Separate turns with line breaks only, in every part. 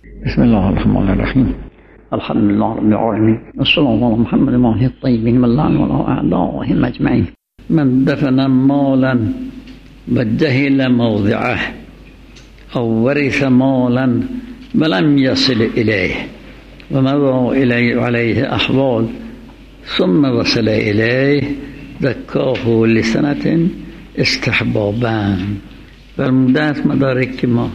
بسم الله الرحمن الرحیم. الحمد لله رب العالمین و صلی الله علی محمد و آله الطیبین و لعن ولا اعدائهم اجمعین. من دفن مالا و جهل موضعه او ورث مالا ولم يصل الیه و مضى علیه احوال ثم وصل الیه زکاه لسنة استحبابا. فرمودند مدارک که ما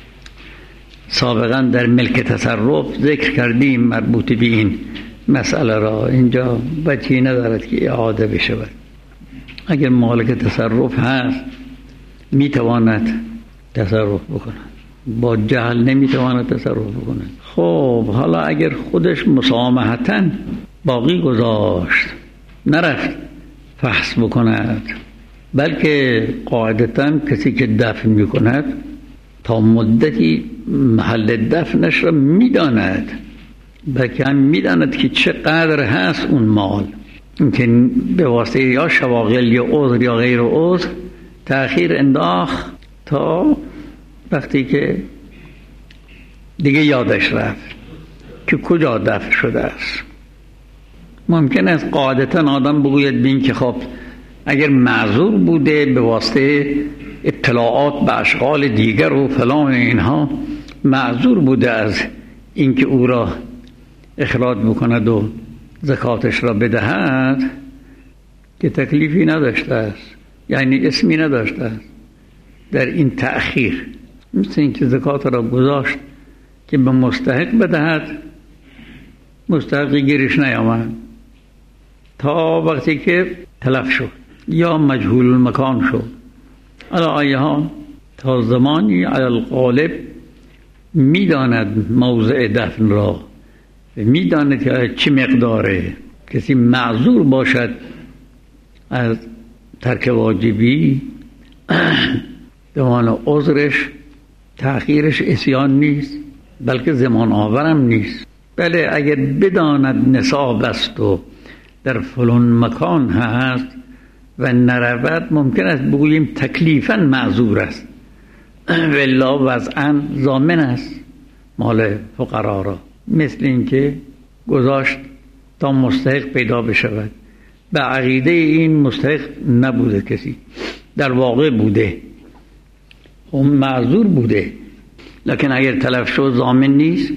سابقا در ملک تصرف ذکر کردیم مربوط به این مسئله را، اینجا وجهی ندارد که اعاده بشود. اگر مالک تصرف هست میتواند تصرف بکند، با جهل نمیتواند تصرف بکند. خب حالا اگر خودش مسامحتاً باقی گذاشت، نرفت فحص بکند، بلکه قاعدتاً کسی که دفن میکند تا مدتی محل دفنش را میداند، بلکه هم میداند که چقدر هست اون مال، اینکه به واسطه یا شواغل یا عذر یا غیر عذر تأخیر انداخت تا وقتی که دیگه یادش رفت که کجا دفن شده است. ممکن است قاعدتا آدم بگوید بین که خب اگر معذور بوده به واسطه اطلاعات به اشغال دیگر و فلان اینها معذور بوده از اینکه او را اخراج بکند و زکاتش را بدهد، که تکلیفی نداشته است، یعنی اسمی نداشته است در این تأخیر. مثل اینکه زکات را گذاشت که به مستحق بدهد، مستحقی گیرش نیامد تا وقتی که تلف شد یا مجهول المکان شد. علی آیه ها تا زمانی علی الغالب میداند موضع دفن را، میداند که چه مقداره. کسی معذور باشد از ترک واجبی، زمان عذرش تأخیرش عصیان نیست، بلکه زمان آورم نیست. بله اگر بداند نصاب است و در فلان مکان هست و نرود، ممکن است بگوییم تکلیفاً معذور است، والله وضعاً ضامن است مال فقرا را. مثل اینکه گذاشت تا مستحق پیدا بشود، به عقیده این مستحق نبوده، کسی در واقع بوده، اون معذور بوده، لکن اگر تلف شد ضامن نیست.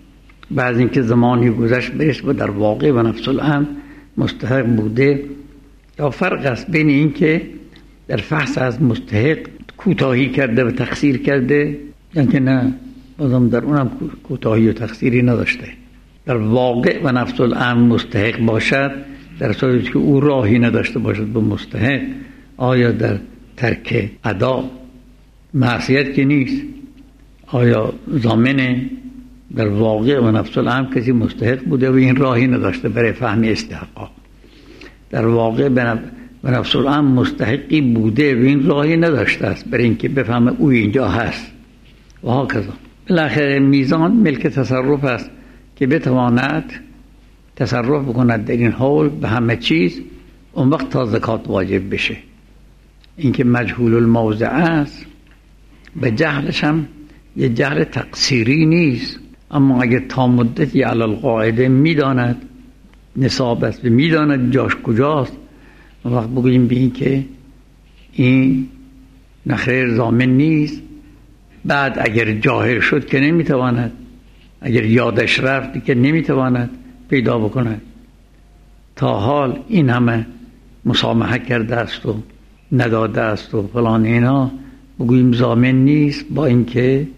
بعد اینکه زمانی گذشت بهش و در واقع و نفس الامر مستحق بوده. یا فرق است بین این که در فحص از مستحق کوتاهی کرده و تقصیر کرده، یعنی که نه بازم در اونم کوتاهی و تقصیری نداشته، در واقع و نفس الامر مستحق باشد، در صورتی که او راهی نداشته باشد به مستحق. آیا در ترک ادا معصیت که نیست، آیا ضامنه؟ در واقع و نفس الامر کسی مستحق بوده و این راهی نداشته برای فهم استحقاق. در واقع و نفس الامر مستحقی بوده و این راهی نداشته است برای اینکه بفهمه او اینجا هست و ها کذا. بالاخره میزان ملک تصرف است که بتواند تصرف بکند در این حول به همه چیز، اون وقت تا زکات واجب بشه. اینکه مجهول الموضع است، به جهلش هم یه جهل تقصیری نیست، اما اگه تا مدتی علی القاعده میداند نصاب است و میداند جاش کجاست، اون وقت بگوییم به این که این نخیر ضامن نیست. بعد اگر جاهل شد که نمیتواند، اگر یادش رفت که نمیتواند پیدا بکند. تا حال این همه مسامحه کرده است و نداده است و فلان اینا، بگوییم ضامن نیست، با اینکه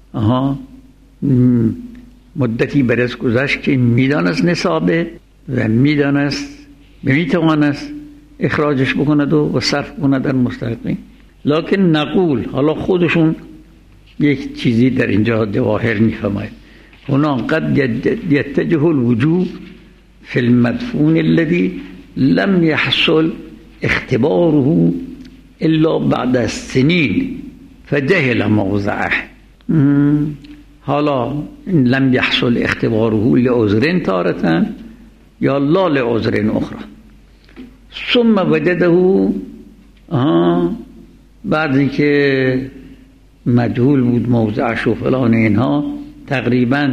مدتی برس گذشت که میدانست نصابه و میتوانست اخراجش بکند و صرف کند در مستحقین. لکن نقول، حالا خودشون یک چیزی در اینجا ظاهر میفرماید، هنا قد یتجه الوجوب فی المدفون الذي لم يحصل اختباره الا بعد السنین فجهل موضعه. حالا لم يحصل اختباره لعذر تارة یا لا لعذر اخرى، ثم وجده بعد که مجهول بود موضعش و فلان اینها، تقریبا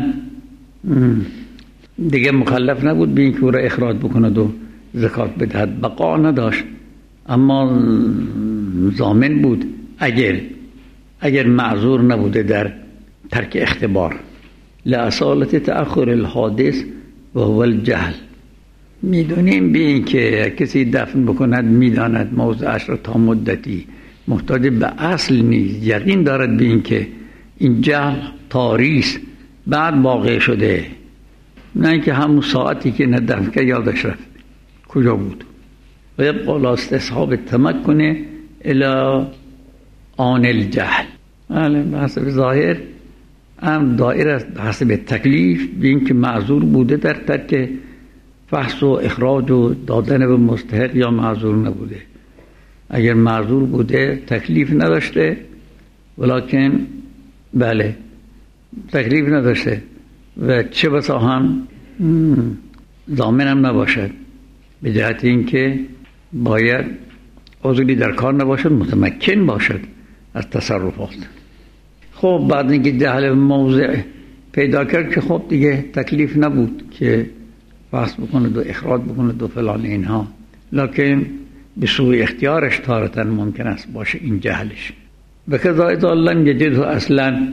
دیگه مکلف نبود به اینکه او را اخراج بکند و زکات بدهد، بقا نداشت، اما ضامن بود اگر معذور نبوده در ترک اختبار. لأصالت تأخر الحادث و هو الجهل. میدونیم به این که کسی دفن بکند میداند موضعش را تا مدتی، محتاج به اصل نیست، یقین دارد به این که این جهل تاریست بعد واقع شده، نه اینکه همون ساعتی که ندفن که یادش رفت کجا بود. و یبقى لا استصحاب التمکن الى آن الجهل. به حسب ظاهر هم دائر است به حسب تکلیف به این که معذور بوده در ترک فحص و اخراج و دادن به مستحق یا معذور نبوده. اگر معذور بوده تکلیف نداشته، ولیکن بله تکلیف نداشته و چه بسا هم ضامن هم نباشد، به جهت اینکه باید عذری در کار نباشد، متمکن باشد از تصرفات. خب بعد اینکه جهل موضع پیدا کرد که خب دیگه تکلیف نبود که فحص بکند و اخراج بکند و فلان اینها، لکن به سوی اختیارش تارتاً ممکن است باشه این جهلش. و کذا اذا لم یجده اصلا،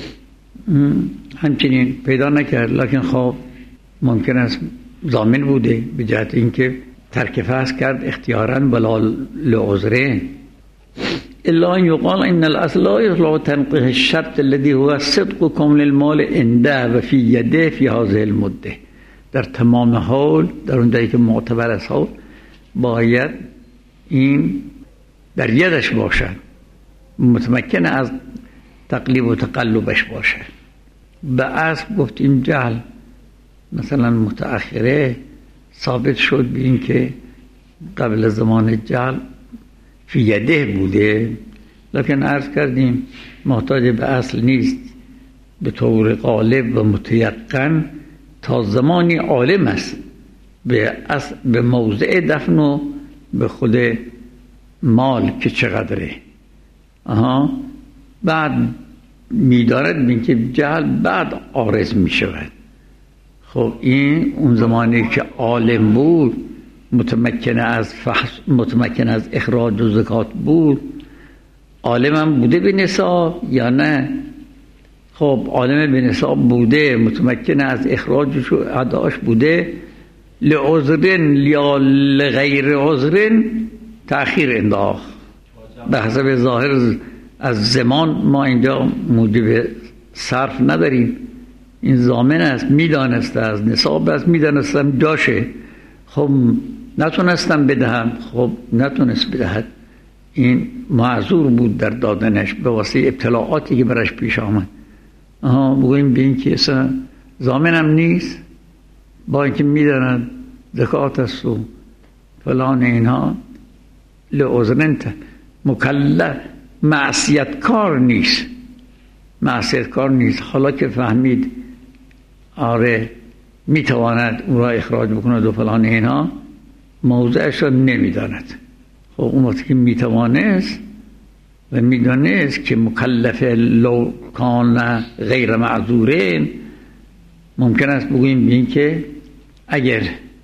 همچنین پیدا نکرد لکن خب ممکن است ضامن بوده به جهت اینکه ترک فحص کرد اختیاراً بلا لعذره. الا ان یقال ان الاصل لا يطلع تنقیح الشرط الذي هو صدق کامل المال عنده و فی یده فی هذه المده. در تمام حال در اون جایی که معتبر است باید این در یدش باشد، متمکن از تقلیب و تقلبش باشه. به اصل گفتیم جهل مثلا متأخره ثابت شد به این که قبل زمان جهل فی یده بوده، لکن عرض کردیم محتاج به اصل نیست، به طور غالب و متیقن تا زمانی عالم است به موضع دفن و به خود مال که چقدره. بعد می‌دارد بین که جهل بعد عارض می شود. خب این اون زمانی که عالم بود، متمکن از اخراج و زکات بود، عالم هم بوده به نصاب یا نه؟ خب عالم به نصاب بوده، متمکن از اخراجش و اداش بوده، لعذرن یا لغیر عذرن تأخیر انداخت. به حسب ظاهر از زمان ما اینجا موجب صرف نداریم، این ضامن است، میدانسته از نصاب است، میدانستم جاشه، خب نتونستم بدهم، خب نتونست بدهد، این معذور بود در دادنش به واسه ابتلاعاتی که برش پیش آمد. بگویم به این که اصلا ضامنم نیست، با اینکه میداند زکات است و فلان اینها، لعذرن مکلف معصیت کار نیست، حالا که فهمید آره میتواند او را اخراج بکند و فلان اینها، موضعش را نمیداند. خب اون وقتی که میتوانست و میدانست که مکلف لو کان غیر معذورین، ممکن است بگوییم این که اگر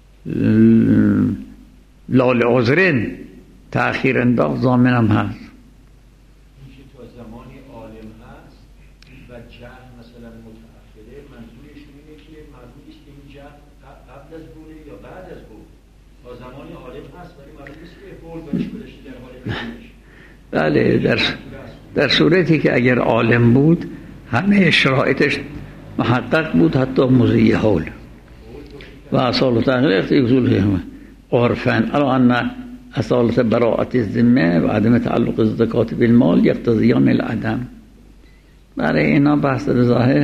لال عذرین تأخیر انداخت ضامنم هست.
اینکه تا زمانی عالم هست و جهل مثلا متأخره، منظورش اینه که معلوم نیست که این جهل قبل از بوده یا بعد از بود. تا زمانی عالم هست ولی معلوم نیست که بول برش گذشته در حال بودنش.
بله، در صورتی که اگر عالم بود همه شرایطش محقق بود، حتی مضی حول و اصالت اخلاق اصول عرفاً الا ان اصالت براءت الذمه و عدم تعلق الزکات بالمال یقتضیان العدم. برای اینا بحث ظاهر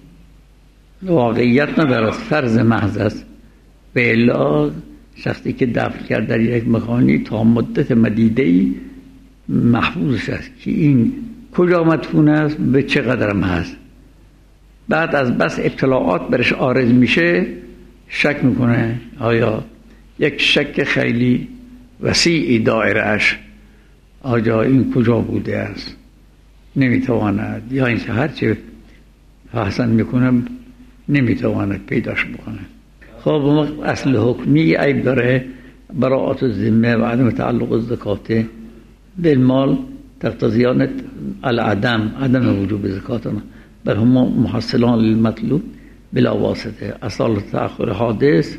واقعیت ندارد، فرض محض است. به الا شخصی که دفن کرد در یک مکانی تا مدت مدیده‌ای محفوظش است که این کجا مدفون است، به چه قدرم هست. بعد از بس ابتلاعات برش عارض میشه، شک میکنه آیا یک شک خیلی وسیع دایره اش آیا این کجا بوده است، نمیتواند، یا اینکه هرچه حسن میکنه نمیتواند پیداش بکنه. خب اصل حکمی عیب داره براءت الذمه و عدم تعلق الزکات بالمال تقتضیان العدم، عدم وجوب زکاتنا بل هم محصلان للمطلوب بلا واسطه. اصل تأخر حادث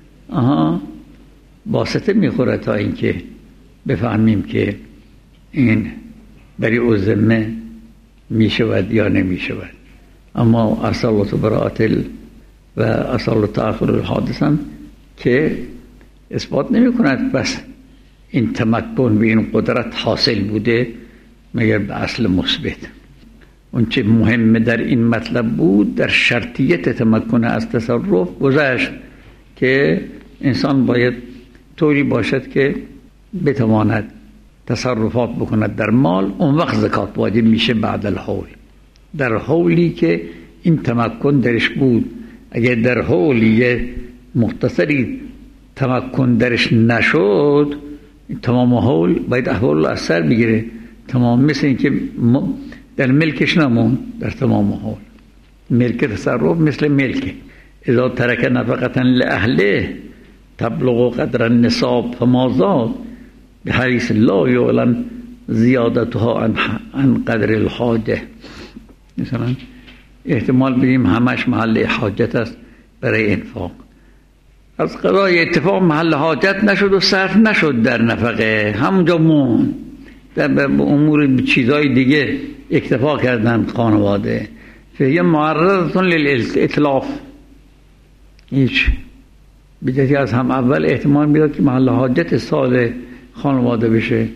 واسطه میخوره تا اینکه بفهمیم که این بری او ذمه میشود یا نمیشود. اما اصالت و براءت و اصالت تأخر الحادث هم که اثبات نمی کند بس این تمکن و این قدرت حاصل بوده مگر به اصل مثبت. اون چه مهم در این مطلب بود در شرطیت تمکن از تصرف گذشت که انسان باید طوری باشد که بتواند تصرفات بکند در مال، اون وقت زکات واجب میشه بعد الحول. در حولی که این تمکن درش بود، اگر در حولی مختصری تمکن درش نشد تمام حول باید احوال از سر بگیره تمام، مثل این که در ملکش نمون در تمام حول. ملک تصرف مثل ملک اذا ترک نفقتا لأهله تبلغ قدر النصاب فما زاد بحیث لا یعلم زیادتها عن قدر الحاجه. مثلا احتمال بدیم همش محل حاجت است برای انفاق، از قضای اتفاق محل حاجت نشد و صرف نشد در نفقه، همونجا مون در امور چیزای دیگه اکتفا کردن خانواده. فهی معرضتون للاتلاف، هیچ بدهی از هم اول احتمال میداد که محل حاجت سال خانواده بشه.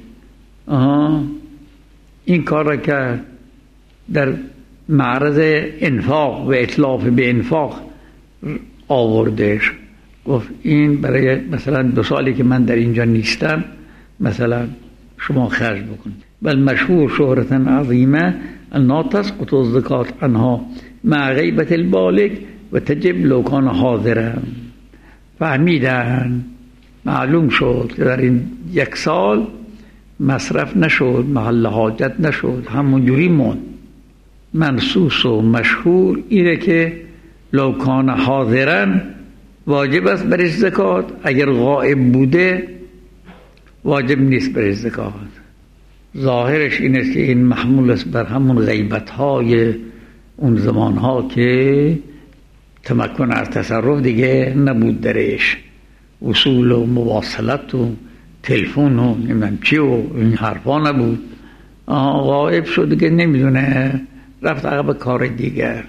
این کار را کرد در معرض انفاق و اتلاف به انفاق آوردش. گفت این برای مثلا 2 سالی که من در اینجا نیستم مثلا شما خرج بکن. بل مشهور شهرتا عظیمه لا تسقط الزکات عنها مع غیبت البالغ و تجب لو کان حاضرا. فهمیدن معلوم شد که در این 1 سال مصرف نشد، محل حاجت نشد، همونجوری موند. منصوص و مشهور اینه که لو کان حاضرا واجب است برش زکات، اگر غائب بوده واجب نیست برش زکات. ظاهرش این است که این محمول است بر همون غیبت‌های اون زمان‌ها که تمکن از تصرف دیگه نبود درش، وصول و مواصلت و تلفن و نمیدونم چی و این حرفا نبود. غائب شد دیگه نمیدونه، رفت عقب کار دیگر.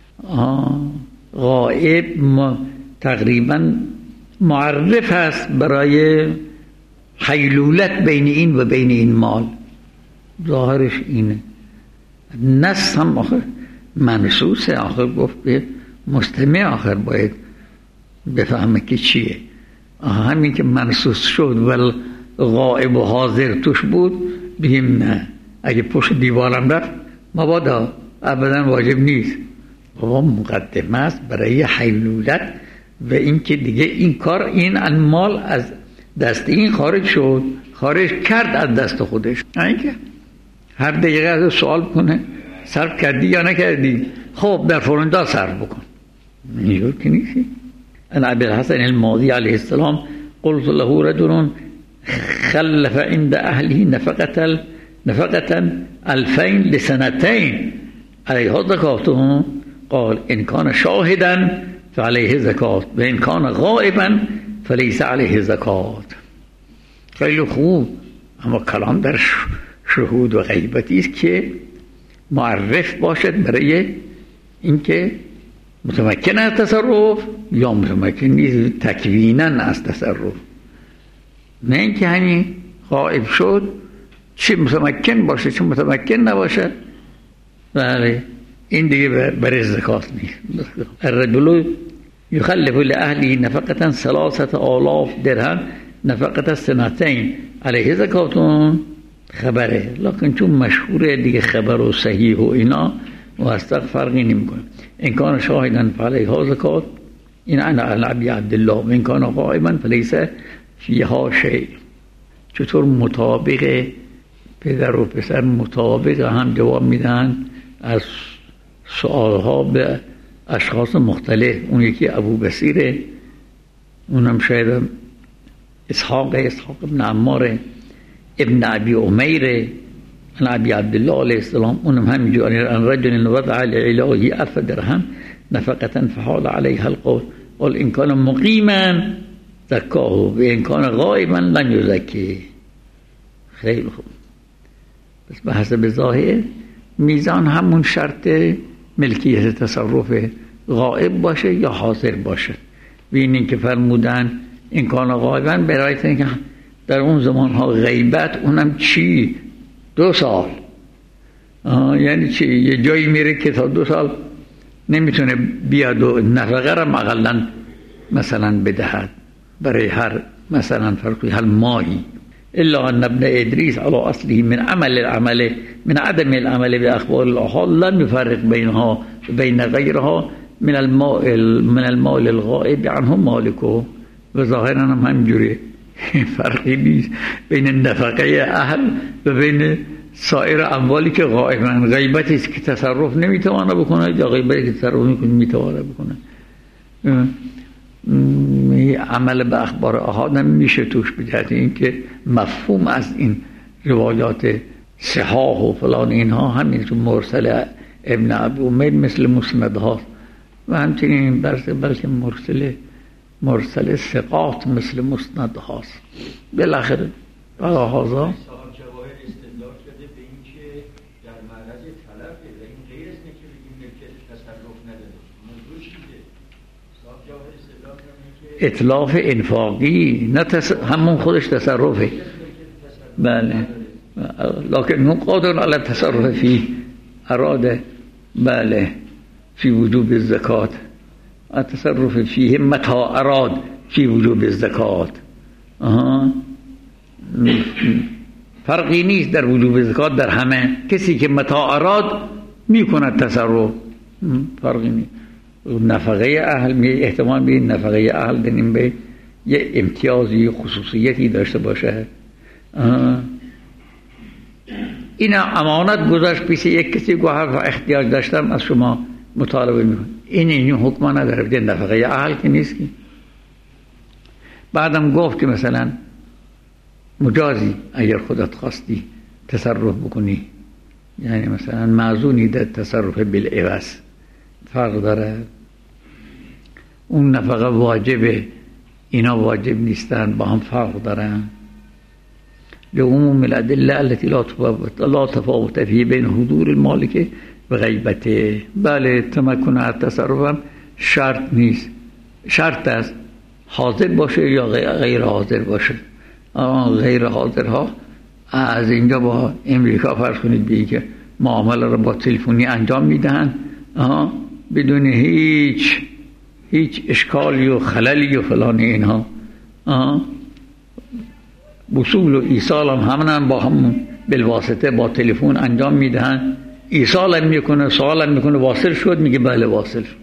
غائب تقریبا معرف هست برای حیلولت بین این و بین این مال. ظاهرش اینه. نص هم آخر منصوصه، آخر گفت به مستمع آخر باید بفهمه که چیه. همین که منصوص شد و غائب و حاضر توش بود بگیم نه، اگه پشت دیوارم رفت مبادا، ابدا واجب نیست. بابا مقدمه است برای حیلولت و این که دیگه این کار، این المال از دست این خارج شد، خارج کرد از دست خودش. اینکه هر دقیقه از سوال کنه صرف کردی یا نکردی، خب در فرندا صرف بکن. اینجور که نیستی. ان ابی الحسن الماضی علیه السلام قلت له رجل خلف عند اهله نفقة 2000 لسنتين عليها زكاتهم قال ان كان شاهدا فعليه زكاة و ان كان غائبا فليس عليه زكاة. خیلی خوب، اما کلام در شهود و غیبتی است که معرف باشد برای اینکه متمکن از تصرف یا متمکن نیست تکوینا از تصرف. نه اینکه همین غائب شد چه متمکن باشه چه متمکن نباشه. بله این دیگه برای زکات نیست. الرجل یخلف لأهله نفقة 3000 درهم نفقة سنتين علیه زکاتون خبره، لکن چون مشهوره دیگه خبر و صحیح و اینا و اصلا فرقی نمیکنه. این کان شاهدن فعلیها زکات این انا علی عبدالله و این کان غائبا فلیس فیها شیء. چطور مطابق پدر و پسر مطابق هم جواب میدن از سؤالها به اشخاص مختلف. اون یکی ابو بصیره، اونم شاید اسحاق ابن عمار ابن ابی عمیر عن ابی عبدالله علیه السلام، اونم همینجور ان رجل وضع لعلاهی 1000 درهم نفقة فحال علیها القول قال ان کان مقیما زکاه و ان کان غائبا لن یزکی. خیلی خوب. بس به حسب ظاهر میزان همون شرط ملکیت تصرف غائب باشه یا حاضر باشه. ببینین که فرمودن این کان غائبا برای اینکه در اون زمان ها غیبت اونم چی 2 سال، یعنی چی یه جایی میره که تا 2 سال نمیتونه بیاد و نفقه را اقلا مثلا بدهد برای هر مثلا فرقی هر ماهی. الا ان ابن ادریس على اصله من عدم العمل باخبار الاحاد لم يفرق بينها بين غيرها من المال الغائب عنه مالكه. و ظاهرا هم همینجوری فرقی نیست بین نفقه اهل و بین سایر اموالی که غائبن. غیبتی است که تصرف نمیتوانه بکنه یا غیبتی که تصرف میتوانه بکنه. عمل به اخبار احاد نمیشه توش بجهت این که مفهوم از این روایات صحاح و فلان اینها همین تو مرسل ابن ابی عمیر مثل مسندها و همچنین بلکه مرسل ثقات مثل مسندهاست. بالاخره برای هذا اطلاف انفاقی نه همون خودش تصرفه. بله لکن اون قادر علی تصرف فی اراده. بله فی وجوب الزکات التصرف فیه متى اراد فی وجوب الزکات. فرقی نیست در وجوب زکات در همه. کسی که متى اراد میکند تصرف فرقی نیست. نفقه اهل احتمال به نفقه اهل دنیم به یه امتیازی خصوصیتی داشته باشه. این امانت گذاشت پیش یک کسی که هر احتیاج داشتم از شما مطالبه میکنم، این حکم نداره بده نفقه اهل که نیست که. بعدم گفت که مثلا مجازی اگر خودت خواستی تصرف بکنی، یعنی مثلا معزونی در تصرف بالعوض فرق داره. اون نفقه واجبه اینا واجب نیستن، با هم فرق دارن. لعموم الادله التي لا تفاوت فيه بين حضور المالک و غیبته. بله تمکن از تصرفم شرط نیست، شرط است حاضر باشه یا غیر حاضر باشه. غیر حاضرها از اینجا با امریکا فرض کنید بگی که معامله رو با تلفنی انجام میدهن بدون هیچ اشکالی و خللی و فلان اینها. وصول و ایصال هم با هم بالواسطه با تلفن انجام میدهن. ایصال هم میکنه، سوال هم میکنه واصل شد، میگه بله واصل شد.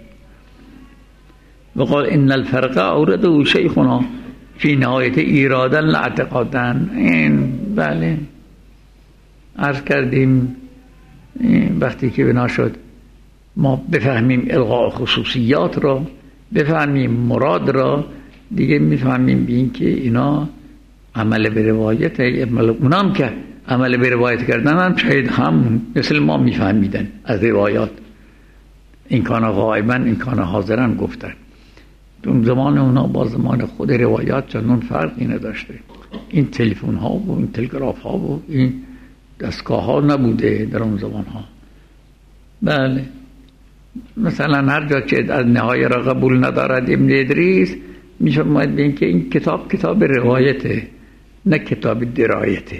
وقال ان الفرق اورده شیخنا فی نهایت ایرادا لاعتقادا. این بله عرض کردیم وقتی که بنا شد ما بفهمیم الغاء خصوصیات را، بفهمیم مراد را، دیگه میفهمیم بین که اینا عمل به روایت اونام که عمل به روایت کردن هم شاید هم مثل ما میفهمیدن از روایات. این کانا غائبا این کانا حاضرن گفتن. اون زمان اونا با زمان خود روایات چندان فرقی نداشته. این تلفن ها و این تلگراف ها و این دستگاه ها نبوده در اون زمان ها. بله مثلا هر جا که از نهایه را قبول ندارد ابن ادریس میفرماید بین که این کتاب روایته نه کتاب درایته.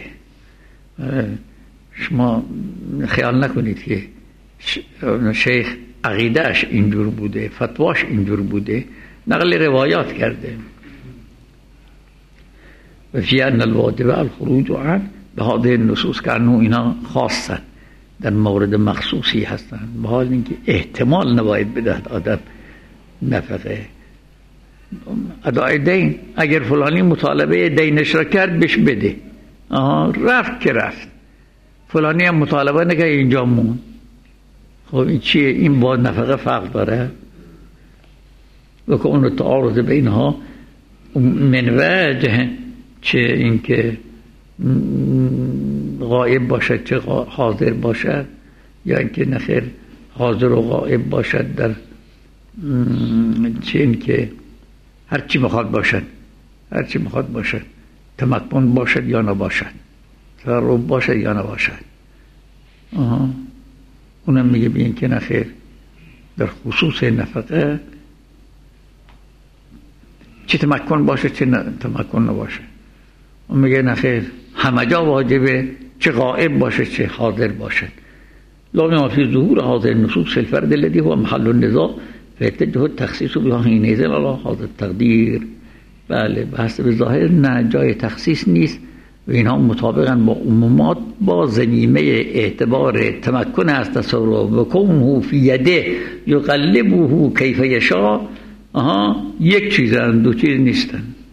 شما خیال نکنید که شیخ عقیدهش اینجور بوده، فتواش اینجور بوده، نقل روایات کرده. و فی ان الواجب الخروج عن به هذه النصوص که انه اینا خاصن در مورد مخصوصی هستن، به حال اینکه احتمال نباید بدهد آدم نفقه ادای دین. اگر فلانی مطالبه دینش را کرد بهش بده، رفت که رفت. فلانی هم مطالبه نکرد اینجا مون، خب این چیه؟ این با نفقه فرق داره و که اون تعارض بینها من وجه چه اینکه غایب باشد چه حاضر باشد، یا اینکه نخیر حاضر و غایب باشد در چه اینکه هر چی میخواد باشد، تمکن باشد یا نباشد، تقرب باشد یا نباشد. اونم میگه بین که نخیر در خصوص نفقه چه تمکن باشه چه تمکن نباشه. اون میگه نخیر همه جا واجبه، چه غائب باشه چه حاضر باشه. لا ما فی ظهور حاضر النصوص الفرد الذي هو محل النزاع فيتجه التخصيص بها حينئذ على هذا التقدير. بله بحث به ظاهر نه، جای تخصیص نیست و اینها مطابقاً با عمومات با ضمیمه اعتبار تمکن از تصرف و کونه فی یده یقلبه کیف یشاء. یک چیزن، دو چیز نیستن.